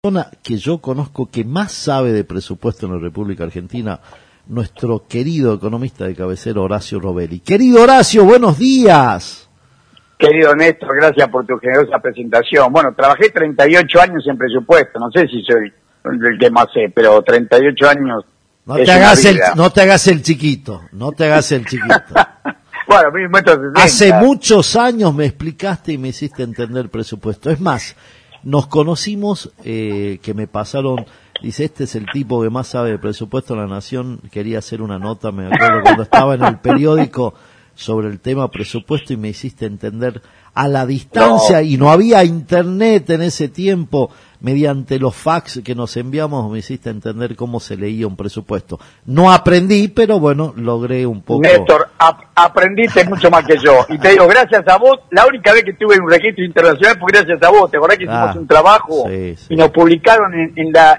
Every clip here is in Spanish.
persona que yo conozco que más sabe de presupuesto en la República Argentina, nuestro querido economista de cabecera, Horacio Robelli. Querido Horacio, buenos días. Querido Néstor, gracias por tu generosa presentación. Bueno, trabajé 38 años en presupuesto, no sé si soy el que más sé, pero 38 años. No te hagas el chiquito, no te hagas el chiquito. Bueno, 1960. Hace muchos años me explicaste y me hiciste entender presupuesto. Es más, nos conocimos, que me pasaron, dice, este es el tipo que más sabe de presupuesto. La Nación quería hacer una nota, me acuerdo, cuando estaba en el periódico sobre el tema presupuesto, y me hiciste entender a la distancia, y no había internet en ese tiempo, mediante los fax que nos enviamos, me hiciste entender cómo se leía un presupuesto. No aprendí, pero bueno, logré un poco. Néstor, aprendiste mucho más que yo, y te digo, gracias a vos, la única vez que estuve en un registro internacional fue gracias a vos. ¿Te acordás que hicimos un trabajo y nos publicaron en la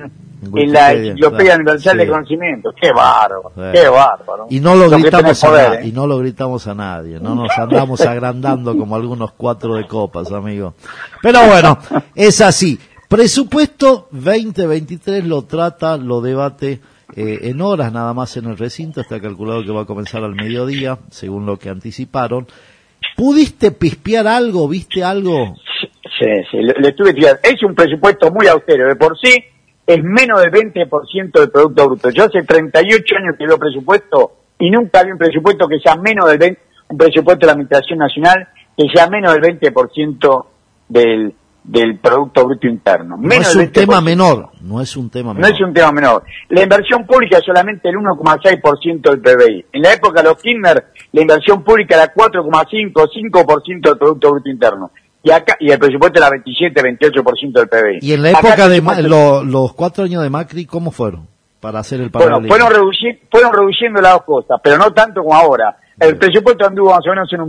Enciclopedia Universal de Conocimiento? Qué bárbaro, qué bárbaro. Y no lo gritamos y no lo gritamos a nadie, no nos andamos agrandando como algunos 4 de copas, amigo. Pero bueno, es así. Presupuesto 2023 lo trata, lo debate en horas nada más en el recinto. Está calculado que va a comenzar al mediodía, según lo que anticiparon. ¿Pudiste pispear algo? ¿Viste algo? Sí, le estuve tirando. Es un presupuesto muy austero, de por sí es menos del 20% del Producto Bruto. Yo hace 38 años que veo presupuesto y nunca vi un presupuesto que sea menos del 20%, un presupuesto de la Administración Nacional que sea menos del 20% del Producto Bruto Interno. No es un tema menor, no es un tema menor. No es un tema menor. La inversión pública es solamente el 1,6% del PBI. En la época de los Kirchner, la inversión pública era 4,5, 5% del Producto Bruto Interno. Y el presupuesto era 27, 28% del PBI. ¿Y en la época de los 4 años de Macri, cómo fueron? Para hacer el paralelismo. Bueno, fueron reduciendo las dos cosas, pero no tanto como ahora. El presupuesto anduvo más o menos en un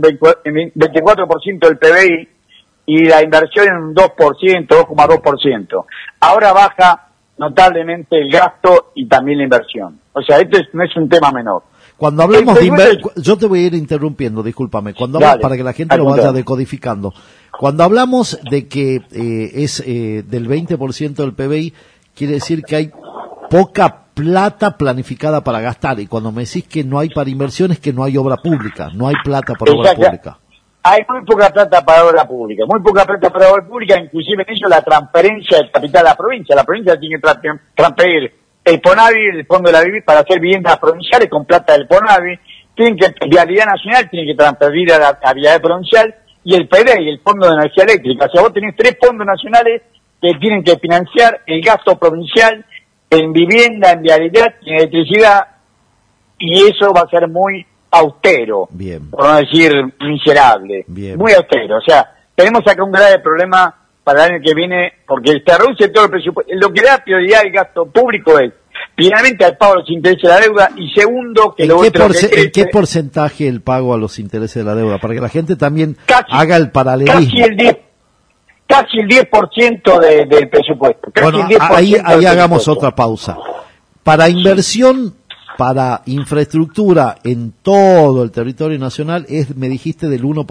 24% del PBI y la inversión en un 2%, 2,2%. Ahora baja notablemente el gasto y también la inversión. O sea, esto no es un tema menor. Cuando hablamos yo te voy a ir interrumpiendo, discúlpame, para que la gente lo vaya decodificando. Cuando hablamos de que es del 20% del PBI, quiere decir que hay poca plata planificada para gastar, y cuando me decís que no hay para inversiones, que no hay obra pública, no hay plata para obra pública. Hay muy poca plata para obra pública, inclusive en ello la transferencia del capital a la provincia. La provincia tiene que transferir el PONAVI, el Fondo de la Vivienda, para hacer viviendas provinciales con plata del PONAVI. Vialidad Nacional tiene que transferir a la Vialidad Provincial, y el PDI, el Fondo de Energía Eléctrica. O sea, vos tenés 3 fondos nacionales que tienen que financiar el gasto provincial en vivienda, en vialidad, en electricidad, y eso va a ser muy austero, por no decir miserable, muy austero. O sea, tenemos acá un grave problema para el año que viene, porque se reduce todo el presupuesto. Lo que da prioridad al gasto público es, primeramente, al pago de los intereses de la deuda, y segundo, que ¿En qué porcentaje el pago a los intereses de la deuda? Para que la gente también haga el paralelismo. Casi el 10% del presupuesto. Bueno, ahí hagamos otra pausa. Para inversión, para infraestructura en todo el territorio nacional, me dijiste del 1%.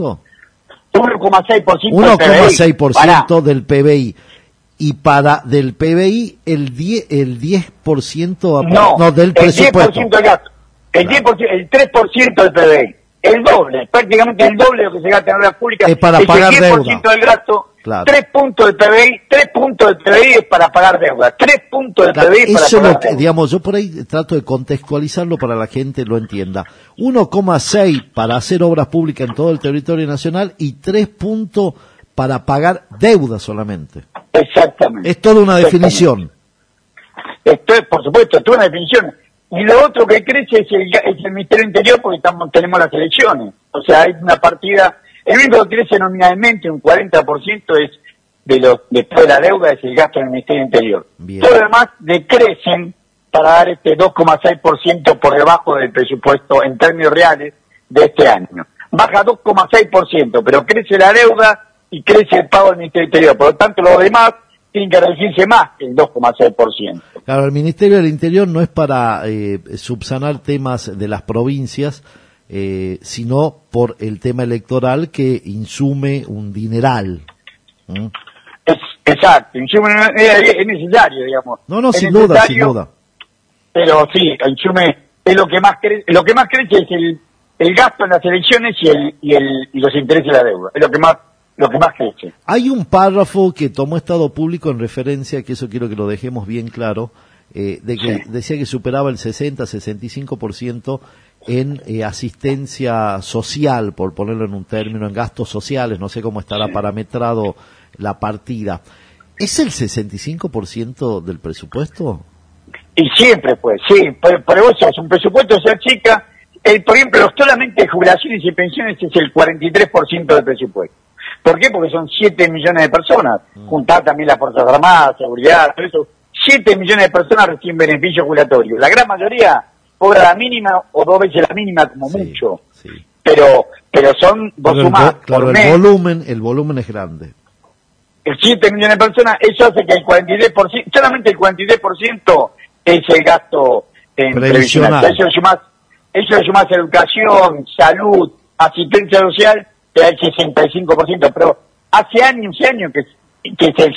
1,6% del PBI. Y del PBI, el 10% del presupuesto. El 10% del gasto. El 3% del PBI. El doble, prácticamente el doble de lo que se gasta en obras públicas. Es para pagar deuda. El 10% del gasto, 3 puntos del PBI, 3 puntos del PBI es para pagar deuda. 3 puntos del PBI es para pagar deuda. Digamos, yo por ahí trato de contextualizarlo para que la gente lo entienda. 1,6 para hacer obras públicas en todo el territorio nacional y 3 puntos para pagar deuda solamente. Exactamente. Es toda una definición. Esto es, por supuesto, es toda una definición. Y lo otro que crece es el Ministerio Interior, porque tenemos las elecciones. O sea, hay una partida, el único que crece nominalmente, un 40% es después de la deuda, es el gasto del Ministerio Interior. Todo lo demás decrecen para dar este 2,6% por debajo del presupuesto en términos reales de este año. Baja 2,6%, pero crece la deuda y crece el pago del Ministerio Interior. Por lo tanto, los demás tienen que reducirse más que el 2,6%. Claro, el Ministerio del Interior no es para subsanar temas de las provincias, sino por el tema electoral que insume un dineral. Exacto, es necesario, digamos. No, es sin necesario, duda, sin duda. Pero sí, el insume es lo que más crece, es el gasto en las elecciones y los intereses de la deuda, es lo que más crece. Hay un párrafo que tomó Estado Público en referencia, que eso quiero que lo dejemos bien claro, de que decía que superaba el 60-65% en asistencia social, por ponerlo en un término, en gastos sociales, no sé cómo estará parametrado la partida. ¿Es el 65% del presupuesto? Y siempre fue, sí, pero vos sos un presupuesto de ser chica, por ejemplo, solamente jubilaciones y pensiones es el 43% del presupuesto. ¿Por qué? Porque son 7 millones de personas, juntar también las Fuerzas Armadas, seguridad, todo eso. 7 millones de personas reciben beneficios jubilatorios. La gran mayoría cobra la mínima o 2 veces la mínima como mucho. Sí. Pero son, vos sumás claro, por mes. El volumen es grande. El 7 millones de personas, eso hace que el 43%, solamente el 43% es el gasto previsional. Eso le sumás educación, salud, asistencia social, te da el 65%, pero hace años y años que es el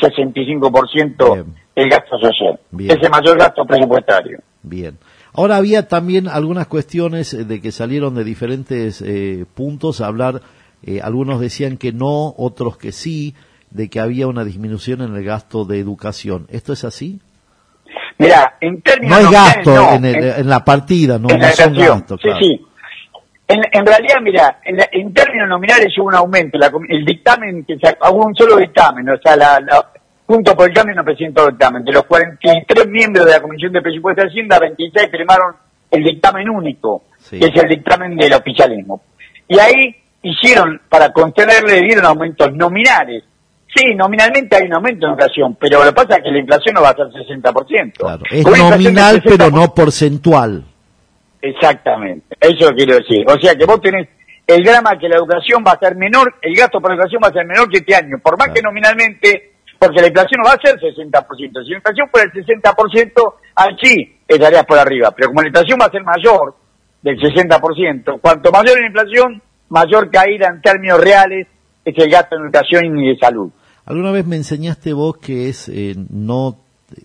65% Bien. el gasto social. Bien. Es el mayor gasto presupuestario. Bien. Ahora había también algunas cuestiones de que salieron de diferentes puntos a hablar, algunos decían que no, otros que sí, de que había una disminución en el gasto de educación. ¿Esto es así? Mira, en términos no hay gasto no, en la partida, no, en la no son educación. gastos. Claro. Sí. En realidad, mira, en términos nominales hubo un aumento. El dictamen, hubo un solo dictamen, o sea, junto por el cambio no presentó dictamen. De los 43 miembros de la Comisión de Presupuesto de Hacienda, 26 firmaron el dictamen único, Sí. que es el dictamen del oficialismo. Y ahí hicieron, para contenerle, dieron aumentos nominales. Sí, nominalmente hay un aumento en inflación, pero lo que pasa es que la inflación no va a ser 60%. Claro. Es Con una inflación nominal, del 60%, pero no porcentual. Exactamente, eso quiero decir. O sea que vos tenés el drama que la educación va a ser menor, el gasto por educación va a ser menor que este año, por más que nominalmente, porque la inflación no va a ser 60%. Si la inflación fuera el 60%, sí estarías por arriba, pero como la inflación va a ser mayor del 60%, cuanto mayor la inflación, mayor caída en términos reales es el gasto en educación y de salud. Alguna vez me enseñaste vos que es no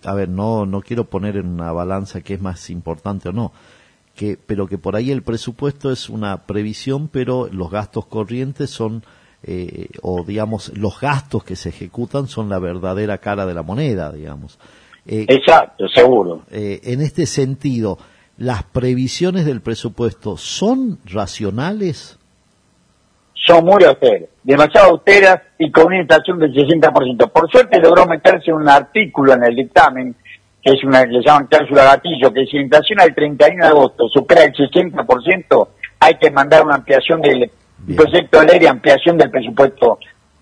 quiero poner en una balanza qué es más importante o no, pero que por ahí el presupuesto es una previsión, pero los gastos corrientes son, o digamos, los gastos que se ejecutan son la verdadera cara de la moneda, digamos. Exacto, seguro. En este sentido, ¿las previsiones del presupuesto son racionales? Son muy austeras, demasiado austeras y con una inflación del 60%. Por suerte logró meterse un artículo en el dictamen, que es una que le llaman cláusula gatillo, que si la inflación al 31 de agosto supera el 60%, hay que mandar una ampliación del proyecto de ley de ampliación del presupuesto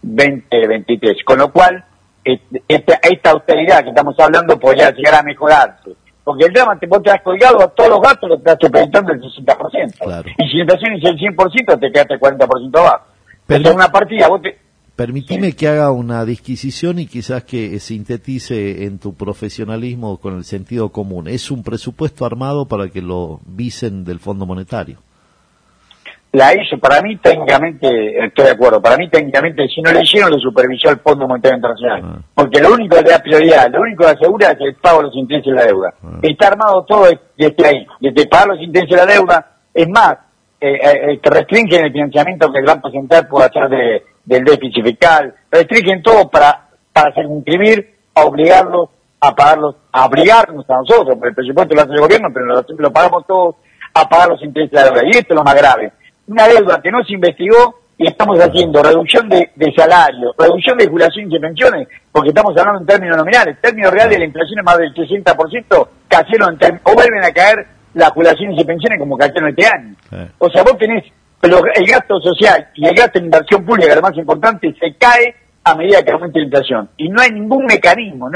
2023. Con lo cual, esta austeridad que estamos hablando podría llegar a mejorarse. Porque el drama, vos te has colgado a todos los gastos, lo estás supeditando el 60%. Claro. Y si la inflación es el 100%, te quedaste el 40% abajo. Pero en una partida, Permitime que haga una disquisición y quizás que sintetice en tu profesionalismo con el sentido común. Es un presupuesto armado para que lo visen del Fondo Monetario. La hizo, para mí técnicamente, estoy de acuerdo, para mí técnicamente si no le hicieron, lo supervisó el Fondo Monetario Internacional. Porque lo único que le da prioridad, lo único que asegura es el pago de los intereses de la deuda. Está armado todo desde ahí, desde pagar los intereses de la deuda. Es más, te restringen el financiamiento que el Banco Central puede hacer del déficit fiscal, restringen todo para circunscribir, a obligarlos a pagarlos, a obligarnos a nosotros, porque el presupuesto lo hace el gobierno, pero lo pagamos todos a pagar los intereses de la deuda. Y esto es lo más grave. Una deuda que no se investigó y estamos haciendo reducción de salario, reducción de jubilaciones y pensiones, porque estamos hablando en términos nominales. En términos reales la inflación es más del 60%, cayeron o vuelven a caer las jubilaciones y pensiones como cayeron este año. O sea, vos tenés el gasto social y el gasto en inversión pública, que es lo más importante, se cae a medida que aumenta la inflación. Y no hay ningún mecanismo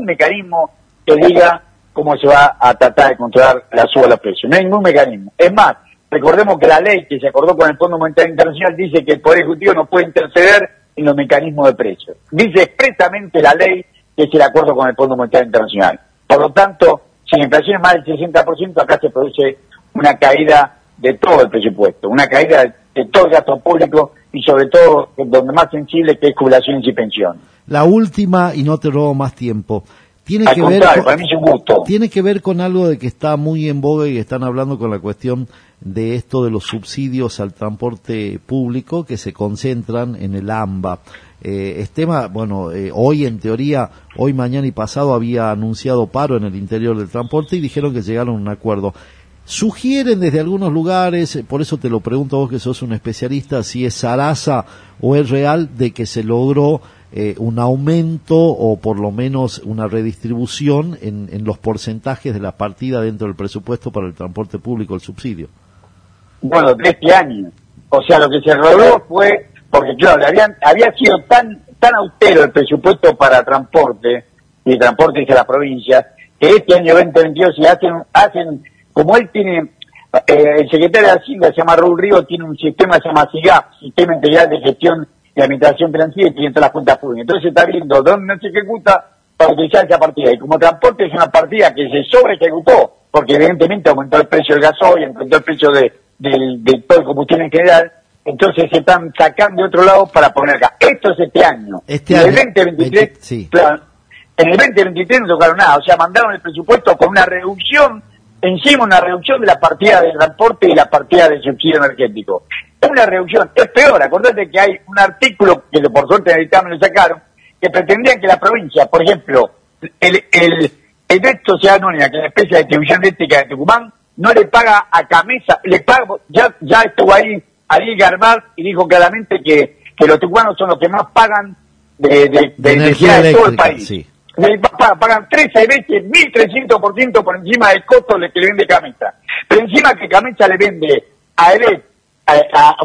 que diga cómo se va a tratar de controlar la suba de los precios. No hay ningún mecanismo. Es más, recordemos que la ley que se acordó con el Fondo Monetario Internacional dice que el Poder Ejecutivo no puede interceder en los mecanismos de precios. Dice expresamente la ley que es el acuerdo con el Fondo Monetario Internacional. Por lo tanto, si la inflación es más del 60%, acá se produce una caída de todo el presupuesto, una caída de todo el gasto público y sobre todo donde más sensible, que es jubilaciones y pensiones. La última, y no te robo más tiempo, tiene Al que contrario, ver para mí es un gusto. tiene que ver con algo de que está muy en boga y están hablando con la cuestión de esto de los subsidios al transporte público que se concentran en el AMBA. Estema, bueno, hoy en teoría, hoy, mañana y pasado había anunciado paro en el interior del transporte y dijeron que llegaron a un acuerdo. Sugieren desde algunos lugares, por eso te lo pregunto a vos que sos un especialista, si es zaraza o es real de que se logró un aumento o por lo menos una redistribución en los porcentajes de la partida dentro del presupuesto para el transporte público, el subsidio. Bueno, de este año. O sea, lo que se logró fue, porque claro, había sido tan austero el presupuesto para transporte, y transporte de la provincia, que este año 2022 se hacen, como él tiene, el secretario de Hacienda se llama Raúl Río, tiene un sistema que se llama SIGAP, Sistema Integral de Gestión de Administración Financiera, y tiene todas las cuentas públicas. Entonces se está viendo dónde no se ejecuta para utilizar esa partida. Y como transporte es una partida que se sobre ejecutó, porque evidentemente aumentó el precio del gasoil, aumentó el precio de todo el combustible en general, entonces se están sacando de otro lado para poner acá. Esto es este año. Este año, año, el 2023, sí. Claro, en el 2023 no tocaron nada, o sea, mandaron el presupuesto con una reducción, encima una reducción de la partida de transporte y la partida de subsidio energético. Es una reducción, es peor, acordate que hay un artículo, que por suerte en el dictamen lo sacaron, que pretendían que la provincia, por ejemplo, el Red Sociedad Anónima, que es la especie de distribución eléctrica de Tucumán, no le paga a Camesa, le paga, ya estuvo ahí Ariel Garbaz y dijo claramente que los tucumanos son los que más pagan de energía de todo el país. Sí. Pagan 13 veces, 1.300% por encima del costo que le vende Camesa. Pero encima que Camesa le vende a EDET a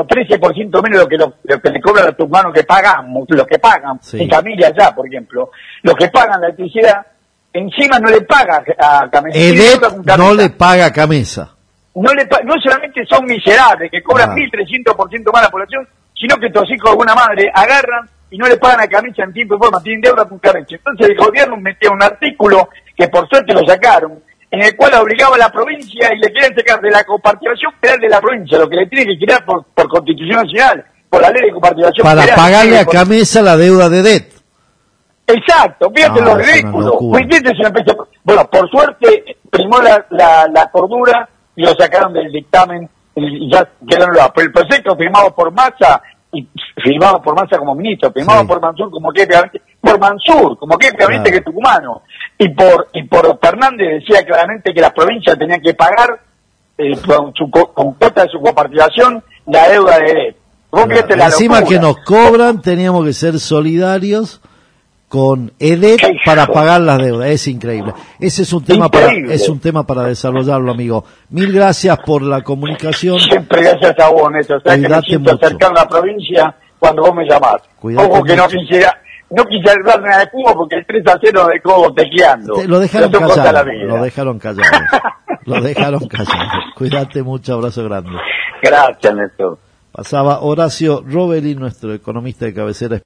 13% menos lo que le cobran a los tucumanos que pagamos, los que pagan, sí. En familia allá, por ejemplo, los que pagan la electricidad, encima no le paga a Camesa. EDET no le paga a Camesa. No solamente son miserables, que cobran 1.300% más la población, sino que estos hijos de alguna madre agarran y no le pagan a Camesa en tiempo y forma, tienen deuda con Camesa. Entonces el gobierno metió un artículo, que por suerte lo sacaron, en el cual obligaba a la provincia y le quieren sacar de la comparticipación federal de la provincia, lo que le tiene que quitar por Constitución Nacional, por la ley de comparticipación para federal. Para pagarle a Camesa la deuda de EDET. Exacto, fíjate lo ridículo. Bueno, por suerte primó la cordura y lo sacaron del dictamen y ya quedaron los. Pero el proyecto firmado por Massa, y firmado por Massa como ministro, firmado por Mansur como que es tucumano, y por Fernández decía claramente que las provincias tenían que pagar con cuota de su coparticipación la deuda de EDET. Encima que nos cobran, teníamos que ser solidarios con EDET para pagar las deudas. Es increíble. Ese es un tema para desarrollarlo, amigo. Mil gracias por la comunicación. Siempre gracias a vos, Néstor. O sea, que me siento acercar a la provincia cuando vos me llamás. Ojo que no quisiera hablarme de Cuba porque el 3-0 de Cobo tecleando. Lo dejaron callado. Lo dejaron callado. Cuídate mucho, abrazo grande. Gracias, Néstor. Pasaba Horacio Robelli, nuestro economista de cabecera.